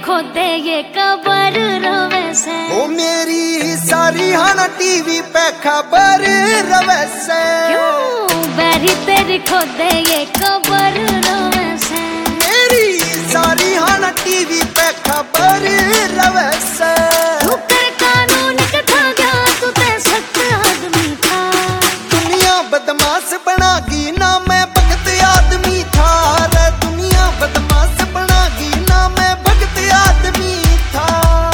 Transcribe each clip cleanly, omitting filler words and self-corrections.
खोदे ये कबर रवे से। ओ मेरी सारी हाना टीवी पे खबर रवे से। क्यों बैरी तेरी खोदे ये कबर रवे से। मेरी सारी हाना टीवी पे खबर रवे से। तू कर कानून कथा गया तू ते सख्त आदमी था। दुनिया बदमाश बनागी ना मैं भगत आदमी था। रे दुनिया बदमाश बनागी ना मैं भगत आदमी था।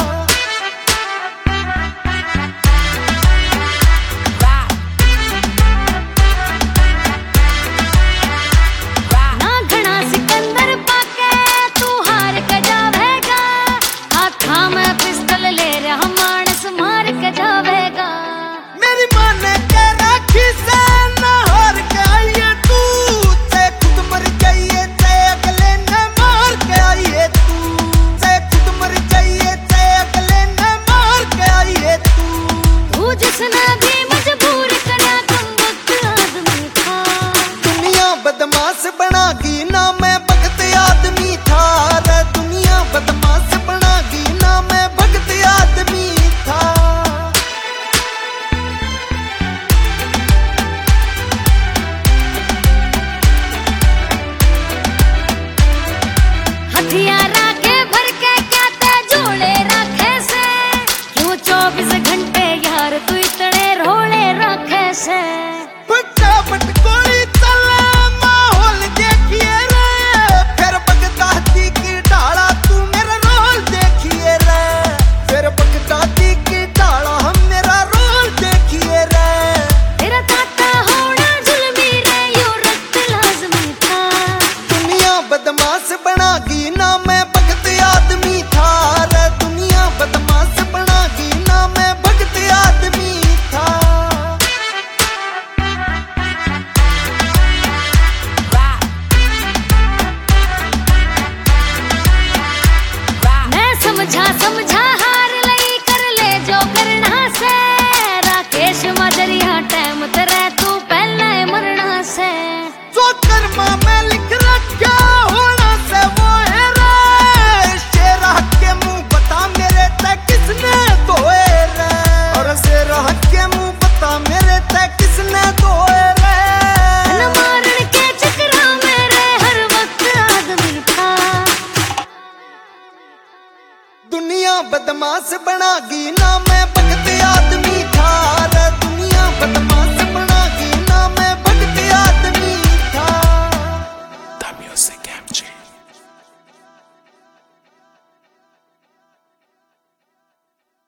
ना घना सिकंदर पाके तू हार के जावेगा। हाथा में पिस्टल ले रहा मानस मार के जावेगा। मेरी माँ ने कह रखी से ना हार के आइए तू। से खुद मर जाइए से अगले ने मार के आइए तू। से खुद मर जाइए से अगले ने मार के आइए तू। तू जिसने भी मजबूर करा कम वक्त आदमी था। दुनिया बदमाश बनागी ना मैं भगत आदमी था। रे दुनिया बदमाश बनागी ना मैं भगत आदमी था। हथियार आगे भर के क्या ते जोड़े रखे से। क्यों 24 घंटे यार तू इतने रोले रखे से। फटाफट गोली चले माहौल देखिए रे। फिर बगदादी की ढाला तू मेरा रोल देखिए रे। फिर बगदादी की ढाला हम मेरा रोल देखिए रे। तेरा ताता होना जुल्मी रे यो रक्त लाजमी था। दुनिया बदमाश बनागी ना मैं भगत आदमी था। रे दुनिया बदमाश बनागी ना मैं भगत आदमी था। मैं समझा हार लई कर ले जो करना से। राकेश मजरिया टाइम तेरे तू पहले मरना से। जो कर्मा में लिख रखा होना से वो है रे। शेरा के मुंह बता मेरे ते किसने धोए रे। और शेरा के मुंह बता मेरे ते किसने धोए रे। न मारन के चक्रा मेरे हर वक्त आदमी था। दुनिया बदमाश बनागी ना मैं भगत आदमी था।